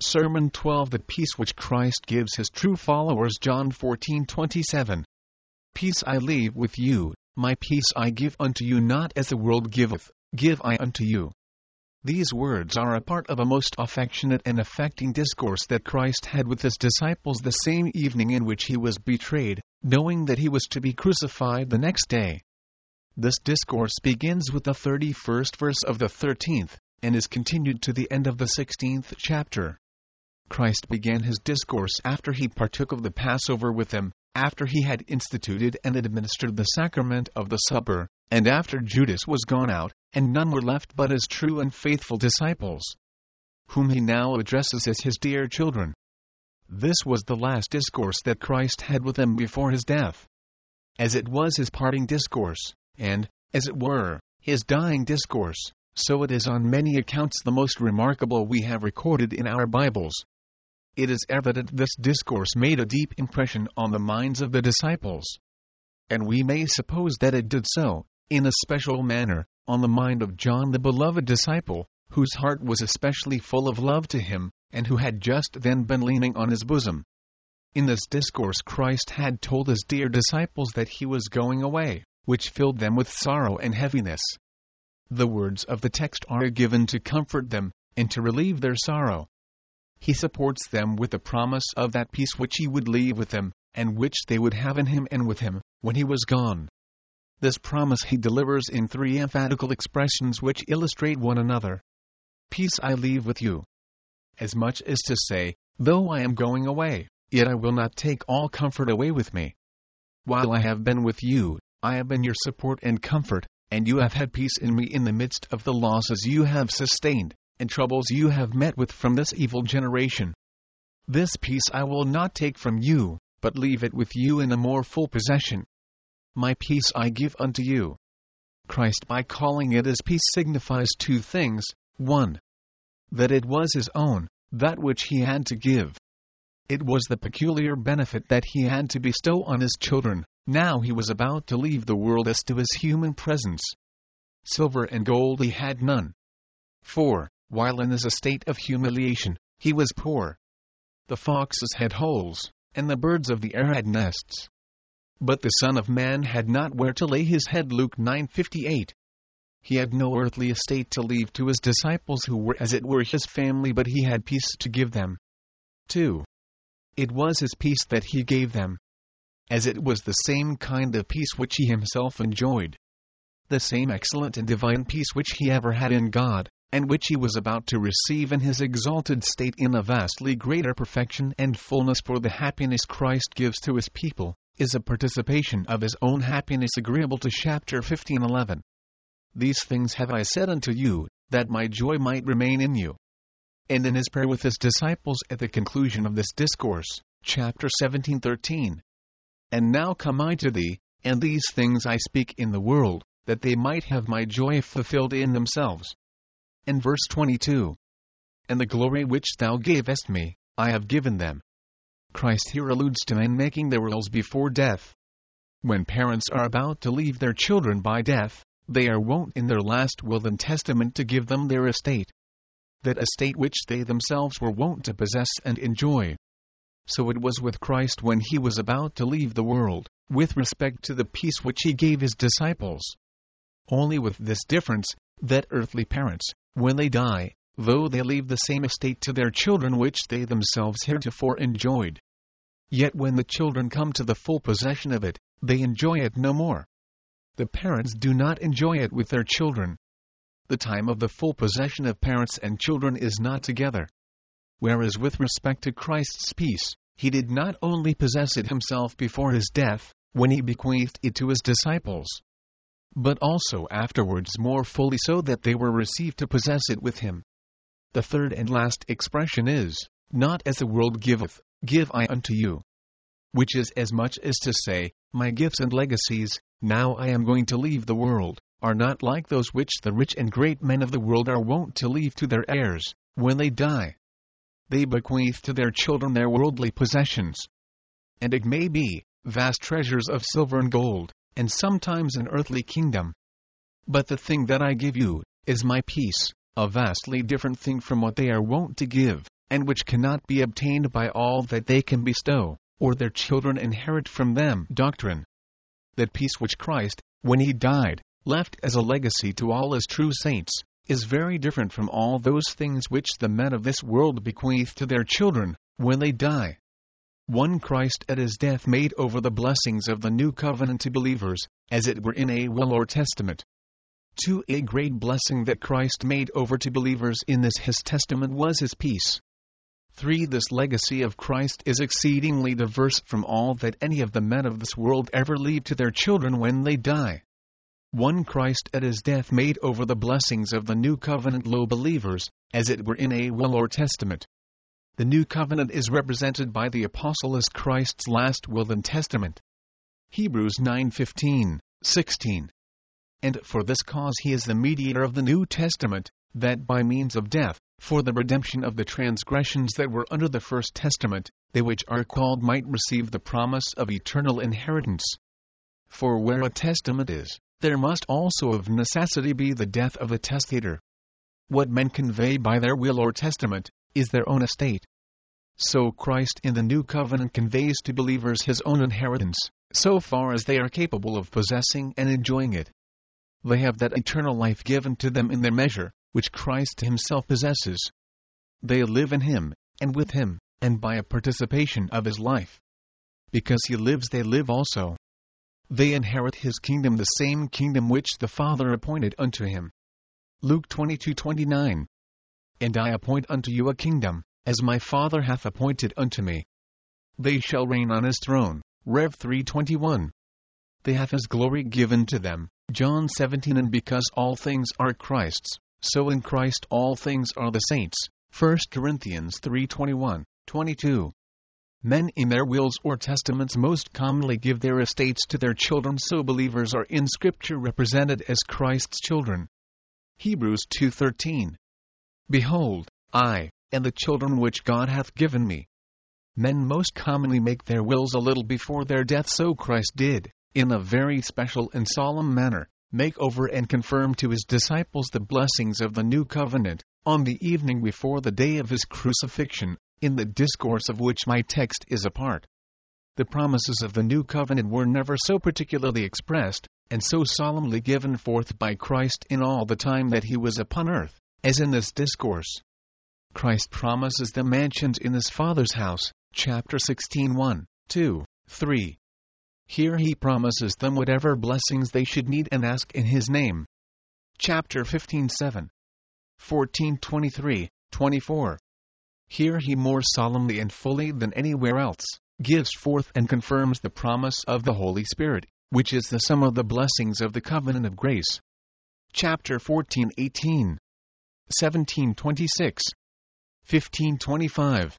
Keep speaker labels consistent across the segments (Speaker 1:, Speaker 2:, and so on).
Speaker 1: Sermon 12. The peace which Christ gives his true followers. John 14:27. Peace I leave with you, my peace I give unto you, not as the world giveth, give I unto you. These words are a part of a most affectionate and affecting discourse that Christ had with his disciples the same evening in which he was betrayed, knowing that he was to be crucified the next day. This discourse begins with the 31st verse of the 13th, and is continued to the end of the 16th chapter. Christ began his discourse after he partook of the Passover with them, after he had instituted and administered the sacrament of the supper, and after Judas was gone out, and none were left but his true and faithful disciples, whom he now addresses as his dear children. This was the last discourse that Christ had with them before his death. As it was his parting discourse, and, as it were, his dying discourse, so it is on many accounts the most remarkable we have recorded in our Bibles. It is evident this discourse made a deep impression on the minds of the disciples. And we may suppose that it did so, in a special manner, on the mind of John the beloved disciple, whose heart was especially full of love to him, and who had just then been leaning on his bosom. In this discourse Christ had told his dear disciples that he was going away, which filled them with sorrow and heaviness. The words of the text are given to comfort them, and to relieve their sorrow. He supports them with the promise of that peace which he would leave with them, and which they would have in him and with him, when he was gone. This promise he delivers in three emphatical expressions which illustrate one another. Peace I leave with you. As much as to say, though I am going away, yet I will not take all comfort away with me. While I have been with you, I have been your support and comfort, and you have had peace in me in the midst of the losses you have sustained, and troubles you have met with from this evil generation. This peace I will not take from you, but leave it with you in a more full possession. My peace I give unto you. Christ, by calling it his peace, signifies two things. 1. That it was his own, that which he had to give. It was the peculiar benefit that he had to bestow on his children, now he was about to leave the world as to his human presence. Silver and gold he had none. 4. While in his estate of humiliation, he was poor. The foxes had holes, and the birds of the air had nests. But the Son of Man had not where to lay his head. Luke 9:58. He had no earthly estate to leave to his disciples who were as it were his family, but he had peace to give them. 2. It was his peace that he gave them, as it was the same kind of peace which he himself enjoyed. The same excellent and divine peace which he ever had in God, and which he was about to receive in his exalted state in a vastly greater perfection and fullness. For the happiness Christ gives to his people is a participation of his own happiness, agreeable to chapter 15:11. These things have I said unto you, that my joy might remain in you. And in his prayer with his disciples at the conclusion of this discourse, chapter 17:13. And now come I to thee, and these things I speak in the world, that they might have my joy fulfilled in themselves. And verse 22. And the glory which thou gavest me, I have given them. Christ here alludes to men making their wills before death. When parents are about to leave their children by death, they are wont in their last will and testament to give them their estate. That estate which they themselves were wont to possess and enjoy. So it was with Christ when he was about to leave the world, with respect to the peace which he gave his disciples. Only with this difference, that earthly parents, when they die, though they leave the same estate to their children which they themselves heretofore enjoyed, yet when the children come to the full possession of it, they enjoy it no more. The parents do not enjoy it with their children. The time of the full possession of parents and children is not together. Whereas with respect to Christ's peace, he did not only possess it himself before his death, when he bequeathed it to his disciples, but also afterwards more fully, so that they were received to possess it with him. The third and last expression is, not as the world giveth, give I unto you. Which is as much as to say, my gifts and legacies, now I am going to leave the world, are not like those which the rich and great men of the world are wont to leave to their heirs, when they die. They bequeath to their children their worldly possessions. And it may be, vast treasures of silver and gold, and sometimes an earthly kingdom. But the thing that I give you, is my peace, a vastly different thing from what they are wont to give, and which cannot be obtained by all that they can bestow, or their children inherit from them. Doctrine. That peace which Christ, when he died, left as a legacy to all his true saints, is very different from all those things which the men of this world bequeath to their children, when they die. 1. Christ at his death made over the blessings of the new covenant to believers, as it were in a will or testament. 2. A great blessing that Christ made over to believers in this his testament was his peace. 3. This legacy of Christ is exceedingly diverse from all that any of the men of this world ever leave to their children when they die. 1. Christ at his death made over the blessings of the new covenant lo believers, as it were in a will or testament. The new covenant is represented by the apostle as Christ's last will and testament. Hebrews 9:15, 16. And for this cause he is the mediator of the New Testament, that by means of death, for the redemption of the transgressions that were under the first testament, they which are called might receive the promise of eternal inheritance. For where a testament is, there must also of necessity be the death of the testator. What men convey by their will or testament, is their own estate. So Christ in the new covenant conveys to believers his own inheritance, so far as they are capable of possessing and enjoying it. They have that eternal life given to them in their measure, which Christ himself possesses. They live in him, and with him, and by a participation of his life. Because he lives they live also. They inherit his kingdom, the same kingdom which the Father appointed unto him. Luke 22:29. And I appoint unto you a kingdom, as my Father hath appointed unto me. They shall reign on his throne. Rev 3:21. They have his glory given to them. John 17. And because all things are Christ's, so in Christ all things are the saints. 1 Corinthians 3:21, 22. Men in their wills or testaments most commonly give their estates to their children, so believers are in Scripture represented as Christ's children. Hebrews 2:13. Behold, I, and the children which God hath given me. Men most commonly make their wills a little before their death, so Christ did, in a very special and solemn manner, make over and confirm to his disciples the blessings of the new covenant, on the evening before the day of his crucifixion, in the discourse of which my text is a part. The promises of the new covenant were never so particularly expressed, and so solemnly given forth by Christ in all the time that he was upon earth, as in this discourse. Christ promises them mansions in his Father's house, chapter 16, 1, 2, 3. Here he promises them whatever blessings they should need and ask in his name. Chapter 15, 7, 14, 23, 24. Here he more solemnly and fully than anywhere else, gives forth and confirms the promise of the Holy Spirit, which is the sum of the blessings of the covenant of grace. Chapter 14, 18, 17, 26, 15, 25,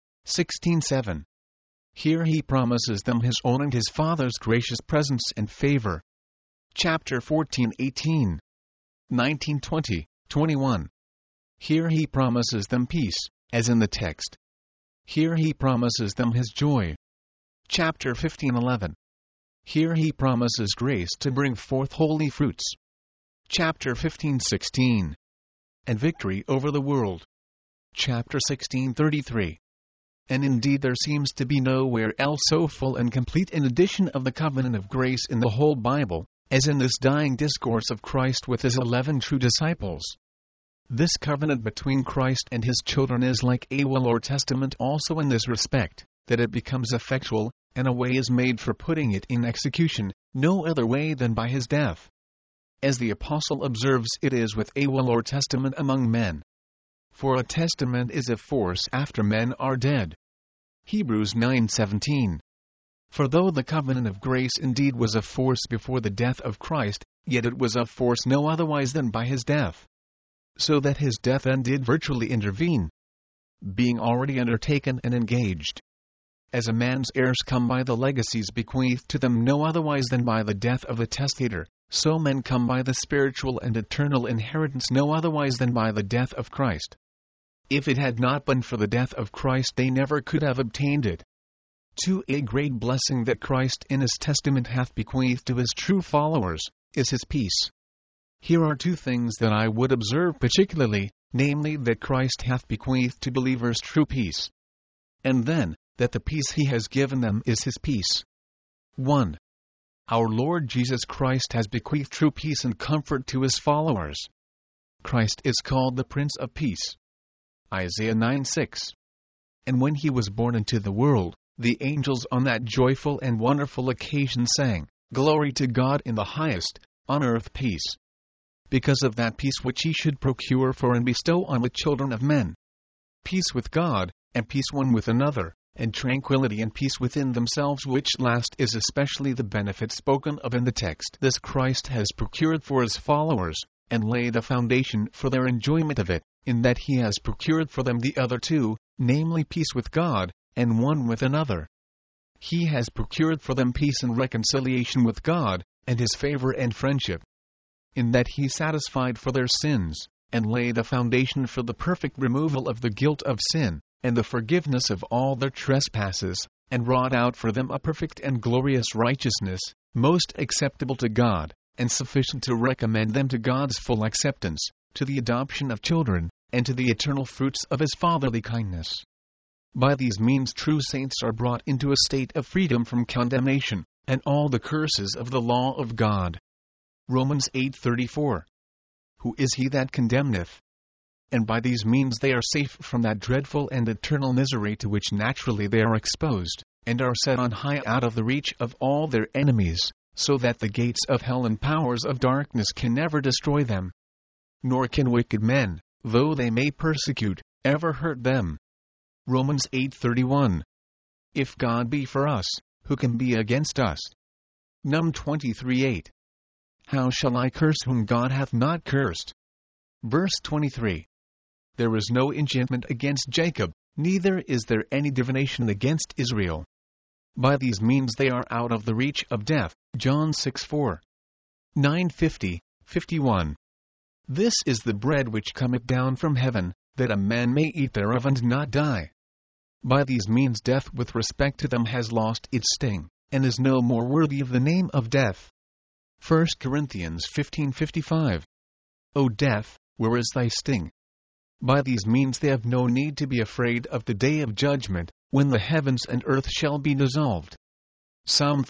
Speaker 1: 16, 7. Here he promises them his own and his Father's gracious presence and favor. Chapter 14, 18, 19, 20, 21. Here he promises them peace, as in the text. Here he promises them his joy. Chapter 15, 11. Here he promises grace to bring forth holy fruits. Chapter 15, 16. And victory over the world. Chapter 16, 33. And indeed there seems to be nowhere else so full and complete an edition of the covenant of grace in the whole Bible, as in this dying discourse of Christ with his 11 true disciples. This covenant between Christ and his children is like a will or testament also in this respect, that it becomes effectual, and a way is made for putting it in execution, no other way than by his death. As the apostle observes, it is with a will or testament among men. For a testament is of force after men are dead. Hebrews 9:17. For though the covenant of grace indeed was of force before the death of Christ, yet it was of force no otherwise than by his death. So that his death then did virtually intervene, being already undertaken and engaged. As a man's heirs come by the legacies bequeathed to them no otherwise than by the death of the testator, so men come by the spiritual and eternal inheritance no otherwise than by the death of Christ. If it had not been for the death of Christ, they never could have obtained it. 2. A great blessing that Christ in his testament hath bequeathed to his true followers, is his peace. Here are two things that I would observe particularly, namely that Christ hath bequeathed to believers true peace. And then, that the peace he has given them is his peace. 1. Our Lord Jesus Christ has bequeathed true peace and comfort to his followers. Christ is called the Prince of Peace. Isaiah 9:6. And when he was born into the world, the angels on that joyful and wonderful occasion sang, Glory to God in the highest, on earth peace. Because of that peace which he should procure for and bestow on the children of men. Peace with God, and peace one with another, and tranquility and peace within themselves, which last is especially the benefit spoken of in the text. This Christ has procured for his followers, and laid a foundation for their enjoyment of it, in that he has procured for them the other two, namely peace with God, and one with another. He has procured for them peace and reconciliation with God, and his favor and friendship. In that he satisfied for their sins, and laid a foundation for the perfect removal of the guilt of sin, and the forgiveness of all their trespasses, and wrought out for them a perfect and glorious righteousness, most acceptable to God, and sufficient to recommend them to God's full acceptance, to the adoption of children, and to the eternal fruits of his fatherly kindness. By these means true saints are brought into a state of freedom from condemnation, and all the curses of the law of God. Romans 8:34. Who is he that condemneth? And by these means they are safe from that dreadful and eternal misery to which naturally they are exposed, and are set on high out of the reach of all their enemies, so that the gates of hell and powers of darkness can never destroy them. Nor can wicked men, though they may persecute, ever hurt them. Romans 8:31. If God be for us, who can be against us? Num 23:8. How shall I curse whom God hath not cursed? Verse 23. There is no enchantment against Jacob, neither is there any divination against Israel. By these means they are out of the reach of death. John 6:4. 9:50-51. This is the bread which cometh down from heaven, that a man may eat thereof and not die. By these means death with respect to them has lost its sting, and is no more worthy of the name of death. 1 Corinthians 15:55. O death, where is thy sting? By these means they have no need to be afraid of the day of judgment, when the heavens and earth shall be dissolved. Psalm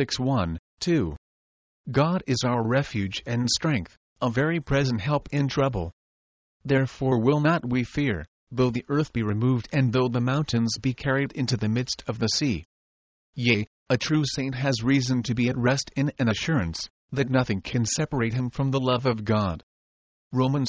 Speaker 1: 46:1-2. God is our refuge and strength, a very present help in trouble. Therefore will not we fear, though the earth be removed and though the mountains be carried into the midst of the sea. Yea, a true saint has reason to be at rest in an assurance, that nothing can separate him from the love of God. Romans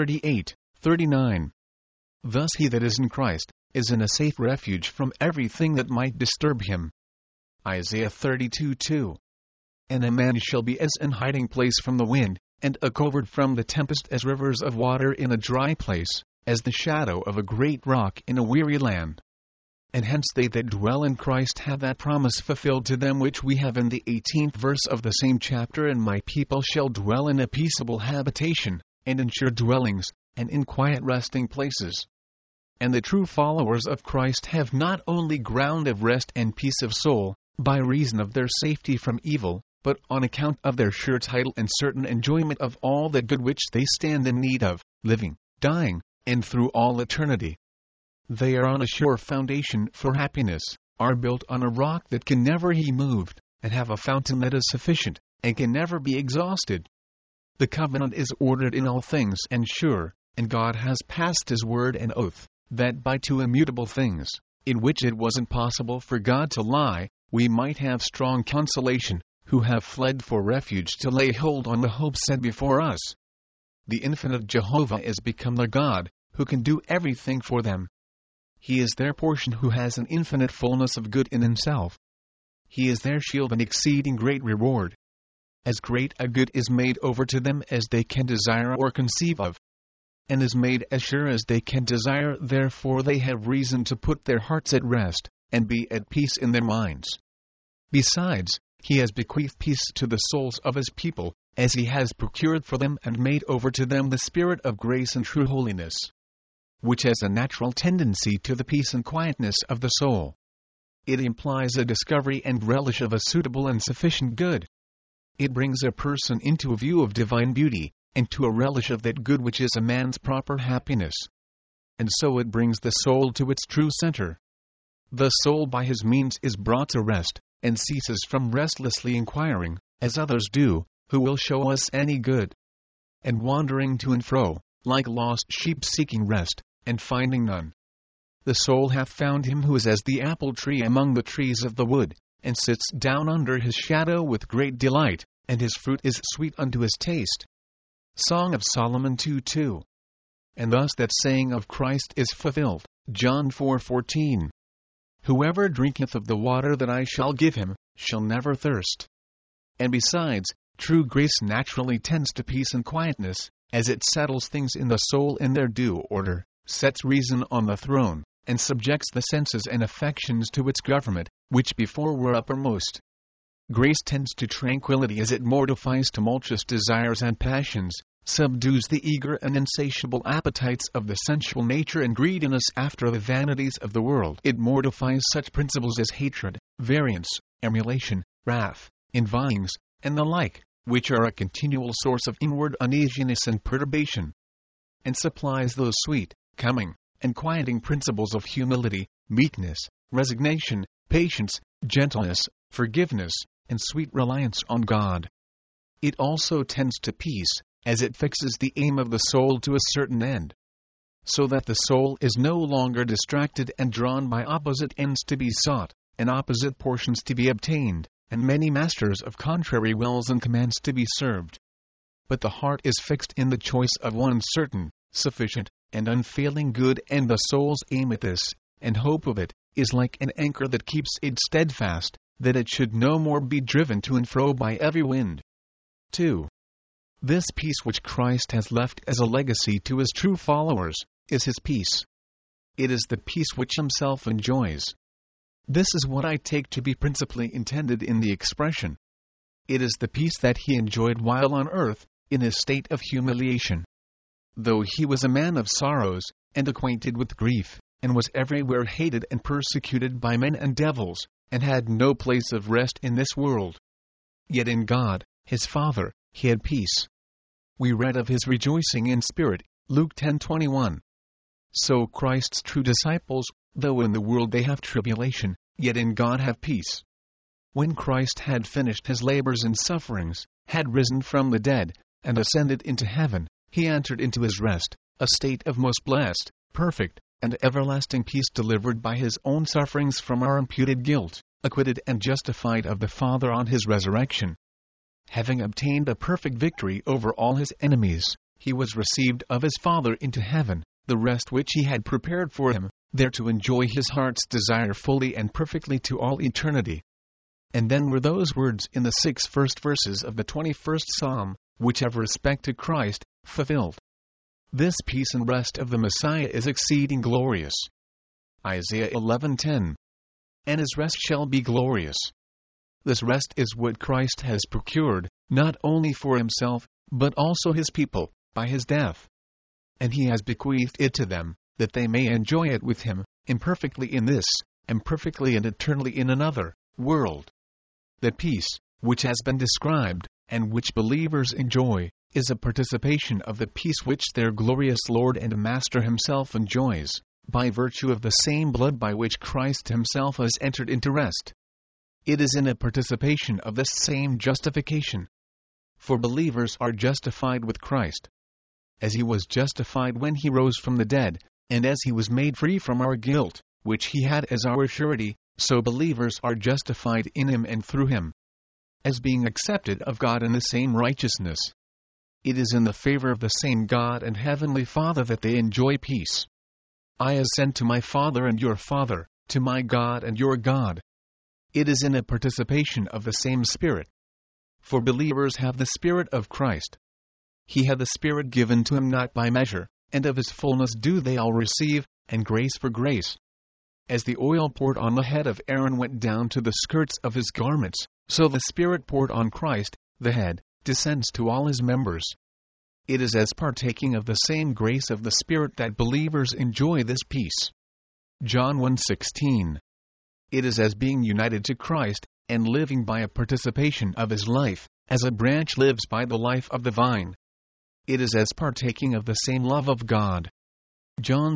Speaker 1: 8:38-39. Thus he that is in Christ, is in a safe refuge from everything that might disturb him. Isaiah 32:2. And a man shall be as an hiding place from the wind, and a covert from the tempest, as rivers of water in a dry place, as the shadow of a great rock in a weary land. And hence they that dwell in Christ have that promise fulfilled to them which we have in the 18th verse of the same chapter. And my people shall dwell in a peaceable habitation, and in sure dwellings, and in quiet resting places. And the true followers of Christ have not only ground of rest and peace of soul, by reason of their safety from evil, but on account of their sure title and certain enjoyment of all the good which they stand in need of, living, dying, and through all eternity. They are on a sure foundation for happiness, are built on a rock that can never be moved, and have a fountain that is sufficient, and can never be exhausted. The covenant is ordered in all things and sure, and God has passed his word and oath, that by two immutable things, in which it wasn't possible for God to lie, we might have strong consolation, who have fled for refuge to lay hold on the hope set before us. The infinite Jehovah is become their God, who can do everything for them. He is their portion who has an infinite fullness of good in himself. He is their shield and exceeding great reward. As great a good is made over to them as they can desire or conceive of, and is made as sure as they can desire. Therefore they have reason to put their hearts at rest, and be at peace in their minds. Besides, he has bequeathed peace to the souls of his people, as he has procured for them and made over to them the Spirit of grace and true holiness, which has a natural tendency to the peace and quietness of the soul. It implies a discovery and relish of a suitable and sufficient good. It brings a person into a view of divine beauty, and to a relish of that good which is a man's proper happiness. And so it brings the soul to its true center. The soul by his means is brought to rest, and ceases from restlessly inquiring, as others do, who will show us any good. And wandering to and fro, like lost sheep seeking rest, and finding none. The soul hath found him who is as the apple tree among the trees of the wood, and sits down under his shadow with great delight, and his fruit is sweet unto his taste. Song of Solomon 2:2. And thus that saying of Christ is fulfilled, John 4:14. Whoever drinketh of the water that I shall give him, shall never thirst. And besides, true grace naturally tends to peace and quietness, as it settles things in the soul in their due order, sets reason on the throne, and subjects the senses and affections to its government, which before were uppermost. Grace tends to tranquility as it mortifies tumultuous desires and passions, subdues the eager and insatiable appetites of the sensual nature and greediness after the vanities of the world. It mortifies such principles as hatred, variance, emulation, wrath, envyings, and the like, which are a continual source of inward uneasiness and perturbation, and supplies those sweet, coming, and quieting principles of humility, meekness, resignation, patience, gentleness, forgiveness, and sweet reliance on God. It also tends to peace, as it fixes the aim of the soul to a certain end, so that the soul is no longer distracted and drawn by opposite ends to be sought, and opposite portions to be obtained, and many masters of contrary wills and commands to be served. But the heart is fixed in the choice of one certain, sufficient, and unfailing good, and the soul's aim at this, and hope of it, is like an anchor that keeps it steadfast, that it should no more be driven to and fro by every wind. 2. This peace which Christ has left as a legacy to his true followers, is his peace. It is the peace which himself enjoys. This is what I take to be principally intended in the expression. It is the peace that he enjoyed while on earth, in his state of humiliation. Though he was a man of sorrows, and acquainted with grief, and was everywhere hated and persecuted by men and devils, and had no place of rest in this world, yet in God, his Father, he had peace. We read of his rejoicing in spirit, Luke 10:21. So Christ's true disciples, though in the world they have tribulation, yet in God have peace. When Christ had finished his labors and sufferings, had risen from the dead, and ascended into heaven, he entered into his rest, a state of most blessed, perfect, and everlasting peace, delivered by his own sufferings from our imputed guilt, acquitted and justified of the Father on his resurrection. Having obtained a perfect victory over all his enemies, he was received of his Father into heaven, the rest which he had prepared for him, there to enjoy his heart's desire fully and perfectly to all eternity. And then were those words in the 6 first verses of the 21st Psalm, which have respect to Christ, fulfilled. This peace and rest of the Messiah is exceeding glorious. Isaiah 11:10. And his rest shall be glorious. This rest is what Christ has procured, not only for himself, but also his people, by his death. And he has bequeathed it to them, that they may enjoy it with him, imperfectly in this, and perfectly and eternally in another, world. That peace, which has been described, and which believers enjoy, is a participation of the peace which their glorious Lord and Master himself enjoys, by virtue of the same blood by which Christ himself has entered into rest. It is in a participation of this same justification. For believers are justified with Christ. As he was justified when he rose from the dead, and as he was made free from our guilt, which he had as our surety, so believers are justified in him and through him, as being accepted of God in the same righteousness. It is in the favor of the same God and Heavenly Father that they enjoy peace. I ascend to my Father and your Father, to my God and your God. It is in a participation of the same Spirit. For believers have the Spirit of Christ. He had the Spirit given to him not by measure, and of his fullness do they all receive, and grace for grace. As the oil poured on the head of Aaron went down to the skirts of his garments, so the Spirit poured on Christ, the head, descends to all his members. It is as partaking of the same grace of the Spirit that believers enjoy this peace. John 1:16. It is as being united to Christ, and living by a participation of his life, as a branch lives by the life of the vine. It is as partaking of the same love of God. John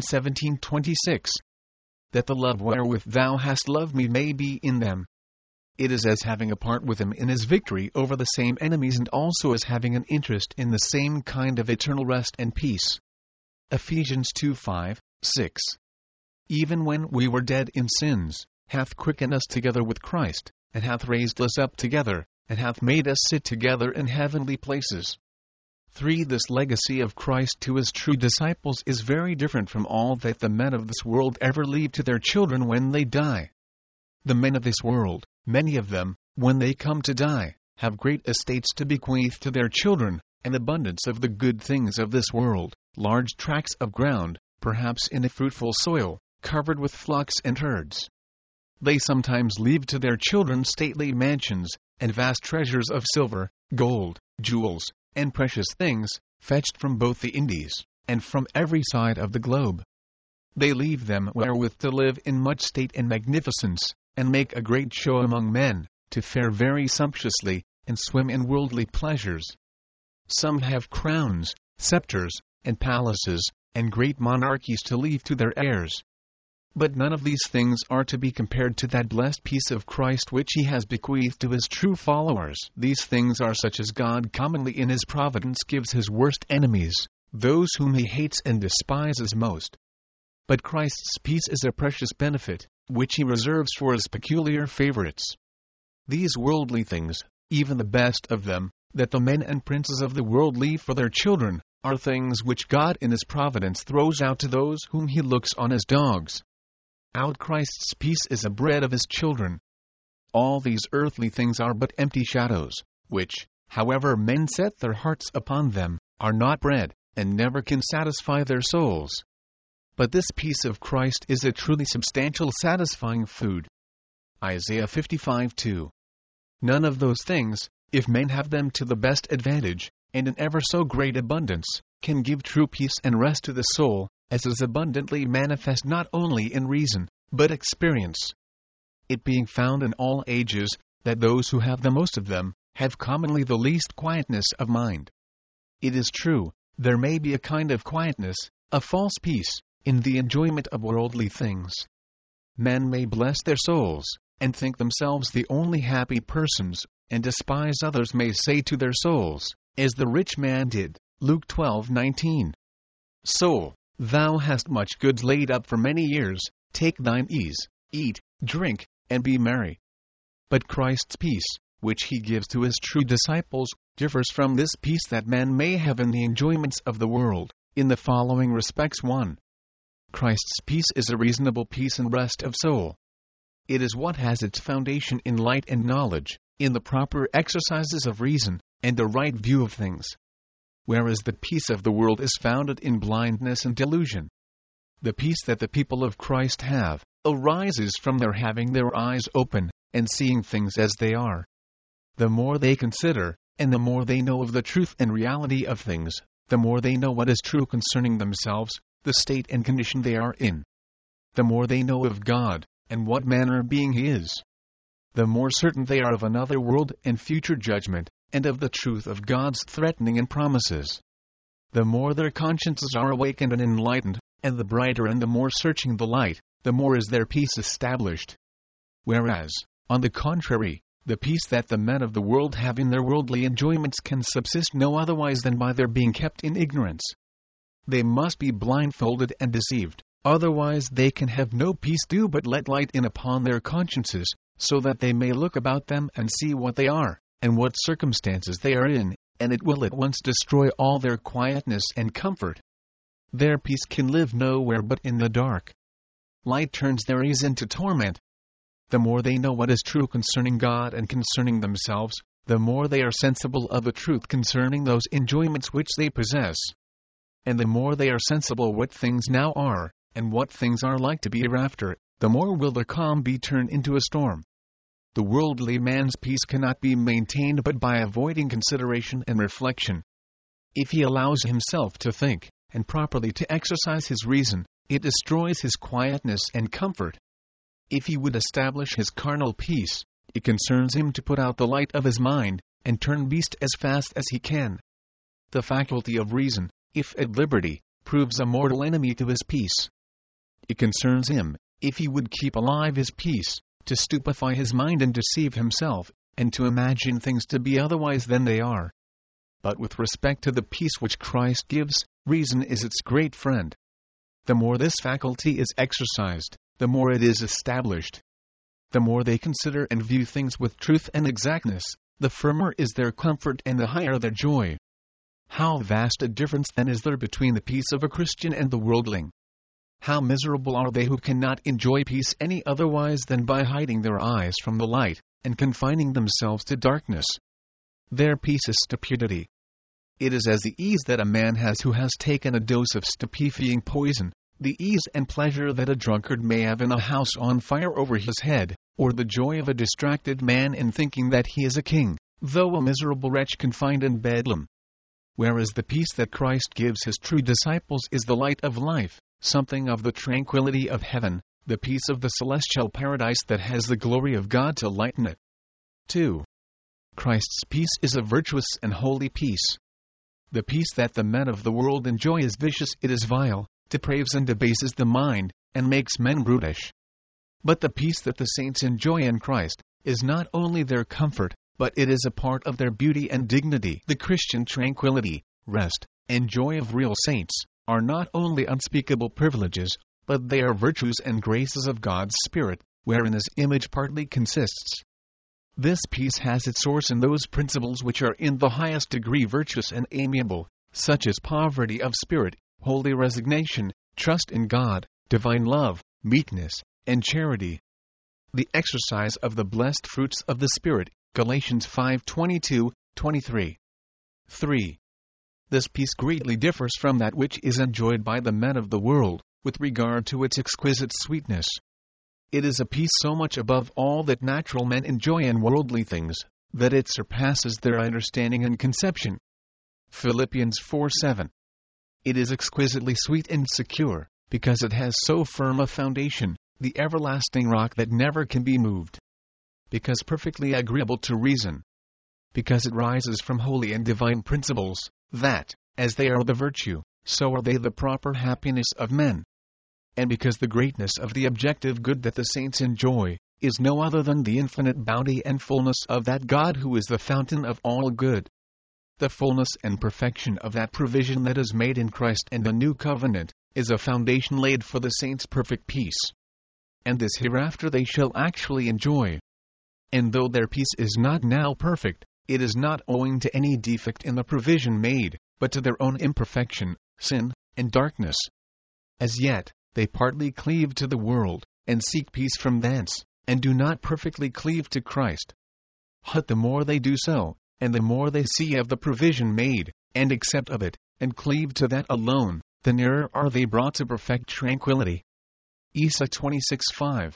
Speaker 1: 17:26. That the love wherewith thou hast loved me may be in them. It is as having a part with him in his victory over the same enemies, and also as having an interest in the same kind of eternal rest and peace. Ephesians 2:5, 6. Even when we were dead in sins, hath quickened us together with Christ, and hath raised us up together, and hath made us sit together in heavenly places. 3. This legacy of Christ to his true disciples is very different from all that the men of this world ever leave to their children when they die. The men of this world, many of them, when they come to die, have great estates to bequeath to their children, an abundance of the good things of this world, large tracts of ground, perhaps in a fruitful soil, covered with flocks and herds. They sometimes leave to their children stately mansions, and vast treasures of silver, gold, jewels, and precious things, fetched from both the Indies, and from every side of the globe. They leave them wherewith to live in much state and magnificence, and make a great show among men, to fare very sumptuously, and swim in worldly pleasures. Some have crowns, scepters, and palaces, and great monarchies to leave to their heirs. But none of these things are to be compared to that blessed peace of Christ which he has bequeathed to his true followers. These things are such as God commonly in his providence gives his worst enemies, those whom he hates and despises most. But Christ's peace is a precious benefit, which he reserves for his peculiar favorites. These worldly things, even the best of them, that the men and princes of the world leave for their children, are things which God in his providence throws out to those whom he looks on as dogs. Out Christ's peace is a bread of his children. All these earthly things are but empty shadows, which, however men set their hearts upon them, are not bread, and never can satisfy their souls. But this peace of Christ is a truly substantial satisfying food. Isaiah 55:2. None of those things, if men have them to the best advantage, and in ever so great abundance, can give true peace and rest to the soul, as is abundantly manifest not only in reason, but experience. It being found in all ages, that those who have the most of them, have commonly the least quietness of mind. It is true, there may be a kind of quietness, a false peace, in the enjoyment of worldly things. Men may bless their souls, and think themselves the only happy persons, and despise others may say to their souls, as the rich man did, Luke 12:19. Soul, thou hast much goods laid up for many years, take thine ease, eat, drink, and be merry. But Christ's peace, which he gives to his true disciples, differs from this peace that man may have in the enjoyments of the world, in the following respects. 1. Christ's peace is a reasonable peace and rest of soul. It is what has its foundation in light and knowledge, in the proper exercises of reason, and a right view of things. Whereas the peace of the world is founded in blindness and delusion. The peace that the people of Christ have, arises from their having their eyes open, and seeing things as they are. The more they consider, and the more they know of the truth and reality of things, the more they know what is true concerning themselves, the state and condition they are in. The more they know of God, and what manner of being he is. The more certain they are of another world and future judgment, and of the truth of God's threatening and promises. The more their consciences are awakened and enlightened, and the brighter and the more searching the light, the more is their peace established. Whereas, on the contrary, the peace that the men of the world have in their worldly enjoyments can subsist no otherwise than by their being kept in ignorance. They must be blindfolded and deceived, otherwise they can have no peace do but let light in upon their consciences, so that they may look about them and see what they are, and what circumstances they are in, and it will at once destroy all their quietness and comfort. Their peace can live nowhere but in the dark. Light turns their ease into torment. The more they know what is true concerning God and concerning themselves, the more they are sensible of the truth concerning those enjoyments which they possess. And the more they are sensible what things now are, and what things are like to be hereafter, the more will the calm be turned into a storm. The worldly man's peace cannot be maintained but by avoiding consideration and reflection. If he allows himself to think, and properly to exercise his reason, it destroys his quietness and comfort. If he would establish his carnal peace, it concerns him to put out the light of his mind, and turn beast as fast as he can. The faculty of reason, if at liberty, proves a mortal enemy to his peace. It concerns him, if he would keep alive his peace, to stupefy his mind and deceive himself, and to imagine things to be otherwise than they are. But with respect to the peace which Christ gives, reason is its great friend. The more this faculty is exercised, the more it is established. The more they consider and view things with truth and exactness, the firmer is their comfort and the higher their joy. How vast a difference then is there between the peace of a Christian and the worldling! How miserable are they who cannot enjoy peace any otherwise than by hiding their eyes from the light, and confining themselves to darkness. Their peace is stupidity. It is as the ease that a man has who has taken a dose of stupefying poison, the ease and pleasure that a drunkard may have in a house on fire over his head, or the joy of a distracted man in thinking that he is a king, though a miserable wretch confined in Bedlam. Whereas the peace that Christ gives his true disciples is the light of life, something of the tranquility of heaven, the peace of the celestial paradise that has the glory of God to lighten it. 2. Christ's peace is a virtuous and holy peace. The peace that the men of the world enjoy is vicious, it is vile, depraves and debases the mind, and makes men brutish. But the peace that the saints enjoy in Christ is not only their comfort, but it is a part of their beauty and dignity. The Christian tranquility, rest, and joy of real saints are not only unspeakable privileges, but they are virtues and graces of God's Spirit, wherein His image partly consists. This peace has its source in those principles which are in the highest degree virtuous and amiable, such as poverty of spirit, holy resignation, trust in God, divine love, meekness, and charity. The exercise of the blessed fruits of the Spirit, Galatians 5:22-23. 3. This peace greatly differs from that which is enjoyed by the men of the world, with regard to its exquisite sweetness. It is a peace so much above all that natural men enjoy in worldly things, that it surpasses their understanding and conception. Philippians 4:7. It is exquisitely sweet and secure, because it has so firm a foundation, the everlasting rock that never can be moved. Because perfectly agreeable to reason. Because it rises from holy and divine principles, that, as they are the virtue, so are they the proper happiness of men. And because the greatness of the objective good that the saints enjoy is no other than the infinite bounty and fullness of that God who is the fountain of all good. The fullness and perfection of that provision that is made in Christ and the new covenant is a foundation laid for the saints' perfect peace. And this hereafter they shall actually enjoy. And though their peace is not now perfect, it is not owing to any defect in the provision made, but to their own imperfection, sin, and darkness. As yet, they partly cleave to the world, and seek peace from thence, and do not perfectly cleave to Christ. But the more they do so, and the more they see of the provision made, and accept of it, and cleave to that alone, the nearer are they brought to perfect tranquility. Isa 26:5.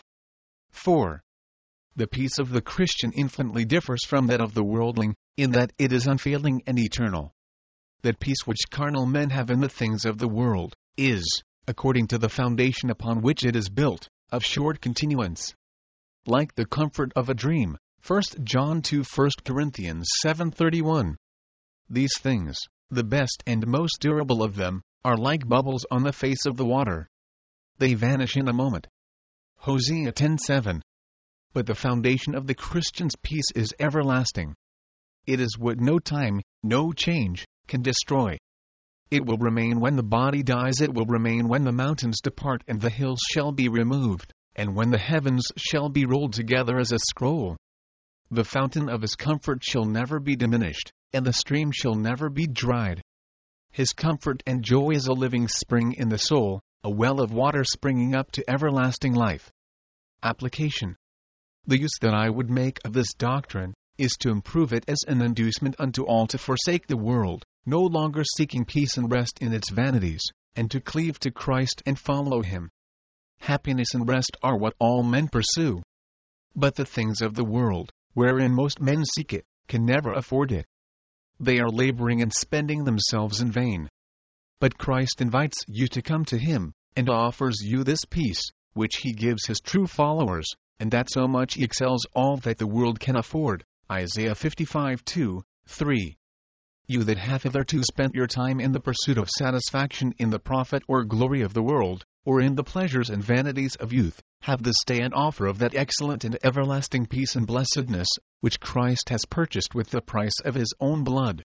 Speaker 1: 4. The peace of the Christian infinitely differs from that of the worldling, in that it is unfailing and eternal. That peace which carnal men have in the things of the world is, according to the foundation upon which it is built, of short continuance. Like the comfort of a dream, 1 John 2 1 Corinthians 7:31. These things, the best and most durable of them, are like bubbles on the face of the water. They vanish in a moment. Hosea 10:7. But the foundation of the Christian's peace is everlasting. It is what no time, no change, can destroy. It will remain when the body dies, it will remain when the mountains depart and the hills shall be removed, and when the heavens shall be rolled together as a scroll. The fountain of his comfort shall never be diminished, and the stream shall never be dried. His comfort and joy is a living spring in the soul, a well of water springing up to everlasting life. Application. The use that I would make of this doctrine is to improve it as an inducement unto all to forsake the world, no longer seeking peace and rest in its vanities, and to cleave to Christ and follow Him. Happiness and rest are what all men pursue. But the things of the world, wherein most men seek it, can never afford it. They are laboring and spending themselves in vain. But Christ invites you to come to Him, and offers you this peace, which He gives His true followers, and that so much excels all that the world can afford. Isaiah 55:2-3. You that have hitherto spent your time in the pursuit of satisfaction in the profit or glory of the world, or in the pleasures and vanities of youth, have this day an offer of that excellent and everlasting peace and blessedness, which Christ has purchased with the price of his own blood.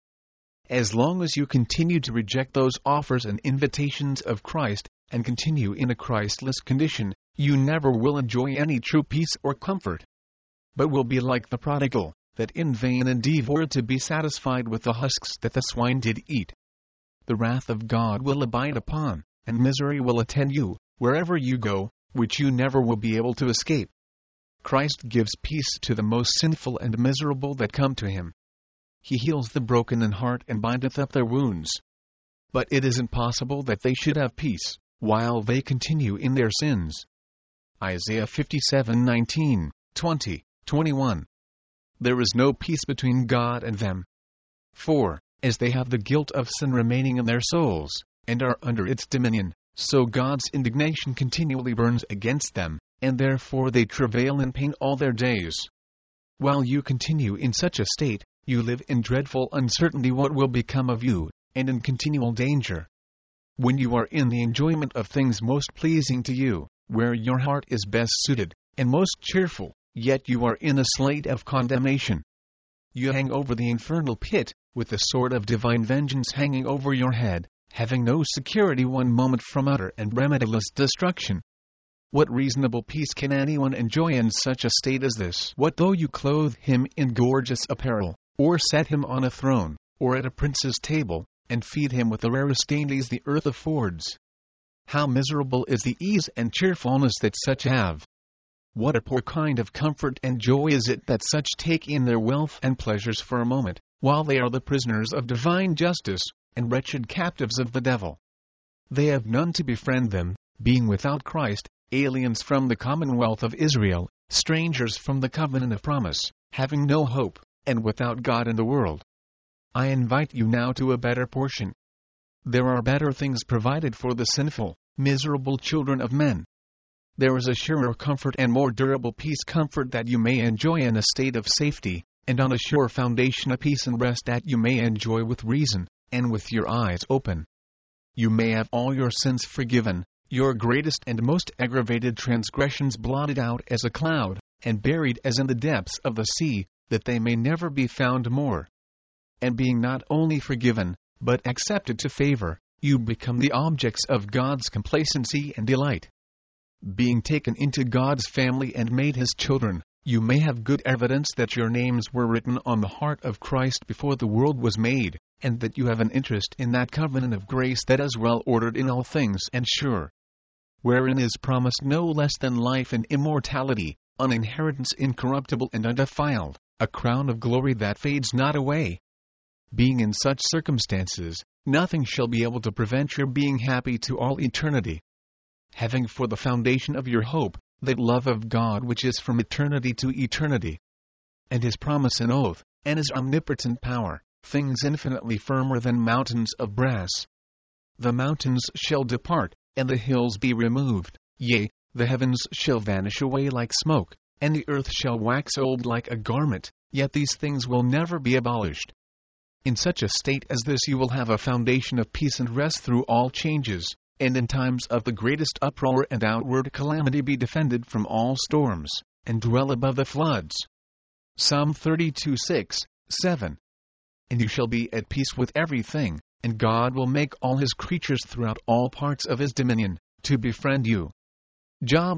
Speaker 1: As long as you continue to reject those offers and invitations of Christ, and continue in a Christless condition, you never will enjoy any true peace or comfort, but will be like the prodigal, that in vain endeavored to be satisfied with the husks that the swine did eat. The wrath of God will abide upon, and misery will attend you, wherever you go, which you never will be able to escape. Christ gives peace to the most sinful and miserable that come to him. He heals the broken in heart and bindeth up their wounds. But it is impossible that they should have peace, while they continue in their sins. Isaiah 57:19, 20, 21. There is no peace between God and them. For, as they have the guilt of sin remaining in their souls, and are under its dominion, so God's indignation continually burns against them, and therefore they travail in pain all their days. While you continue in such a state, you live in dreadful uncertainty what will become of you, and in continual danger. When you are in the enjoyment of things most pleasing to you, where your heart is best suited, and most cheerful, yet you are in a state of condemnation. You hang over the infernal pit, with the sword of divine vengeance hanging over your head, having no security one moment from utter and remediless destruction. What reasonable peace can anyone enjoy in such a state as this? What though you clothe him in gorgeous apparel, or set him on a throne, or at a prince's table, and feed him with the rarest dainties the earth affords? How miserable is the ease and cheerfulness that such have! What a poor kind of comfort and joy is it that such take in their wealth and pleasures for a moment, while they are the prisoners of divine justice, and wretched captives of the devil. They have none to befriend them, being without Christ, aliens from the commonwealth of Israel, strangers from the covenant of promise, having no hope, and without God in the world. I invite you now to a better portion. There are better things provided for the sinful, miserable children of men. There is a surer comfort and more durable peace comfort that you may enjoy in a state of safety, and on a sure foundation a peace and rest that you may enjoy with reason, and with your eyes open. You may have all your sins forgiven, your greatest and most aggravated transgressions blotted out as a cloud, and buried as in the depths of the sea, that they may never be found more. And being not only forgiven, but accepted to favor, you become the objects of God's complacency and delight. Being taken into God's family and made his children, you may have good evidence that your names were written on the heart of Christ before the world was made, and that you have an interest in that covenant of grace that is well ordered in all things and sure, wherein is promised no less than life and immortality, an inheritance incorruptible and undefiled, a crown of glory that fades not away. Being in such circumstances, nothing shall be able to prevent your being happy to all eternity. Having for the foundation of your hope, that love of God which is from eternity to eternity, and his promise and oath, and his omnipotent power, things infinitely firmer than mountains of brass. The mountains shall depart, and the hills be removed, yea, the heavens shall vanish away like smoke, and the earth shall wax old like a garment, yet these things will never be abolished. In such a state as this you will have a foundation of peace and rest through all changes, and in times of the greatest uproar and outward calamity be defended from all storms, and dwell above the floods. Psalm 32:6, 7. And you shall be at peace with everything, and God will make all his creatures throughout all parts of his dominion, to befriend you. Job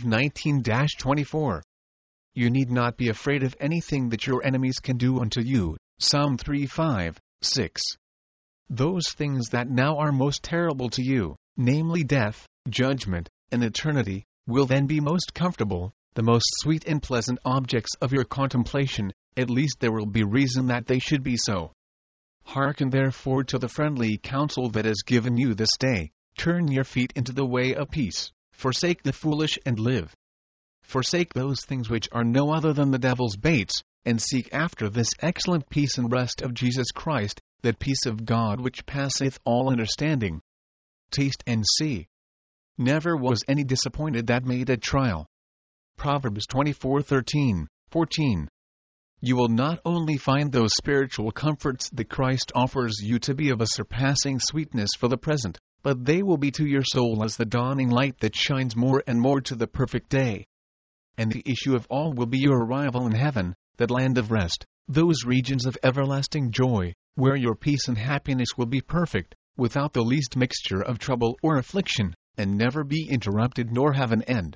Speaker 1: 5:19-24. You need not be afraid of anything that your enemies can do unto you. Psalm 3:5, 6. Those things that now are most terrible to you, namely death, judgment, and eternity, will then be most comfortable, the most sweet and pleasant objects of your contemplation, at least there will be reason that they should be so. Hearken therefore to the friendly counsel that is given you this day, turn your feet into the way of peace, forsake the foolish and live. Forsake those things which are no other than the devil's baits, and seek after this excellent peace and rest of Jesus Christ, that peace of God which passeth all understanding. Taste and see. Never was any disappointed that made a trial. Proverbs 24:13, 14. You will not only find those spiritual comforts that Christ offers you to be of a surpassing sweetness for the present, but they will be to your soul as the dawning light that shines more and more to the perfect day. And the issue of all will be your arrival in heaven, that land of rest, those regions of everlasting joy, where your peace and happiness will be perfect, without the least mixture of trouble or affliction, and never be interrupted nor have an end.